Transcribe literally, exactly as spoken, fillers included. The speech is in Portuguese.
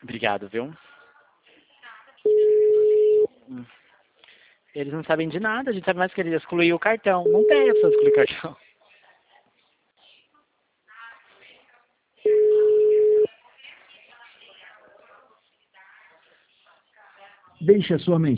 Obrigado, viu? Hum. Eles não sabem de nada, a gente sabe mais que eles excluíram o cartão. Não tem a pessoa excluir o cartão. Deixe a sua mensagem.